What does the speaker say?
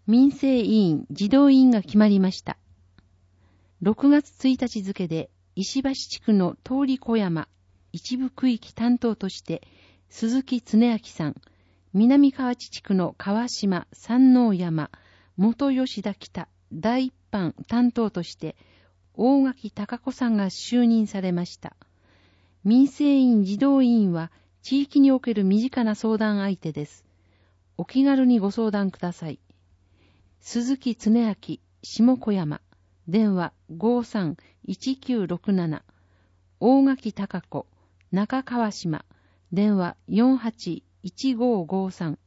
民生委員、児童委員が決まりました。6月1日付で石橋地区の通り小山一部区域担当として鈴木恒明さん、南河内地区の川島山王山元吉田北第一班担当として大垣貴子さんが就任されました。民生委員児童委員は地域における身近な相談相手です。お気軽にご相談ください。鈴木恒明、下小山、電話 53-1967、大垣貴子、中川島、電話 48-1553、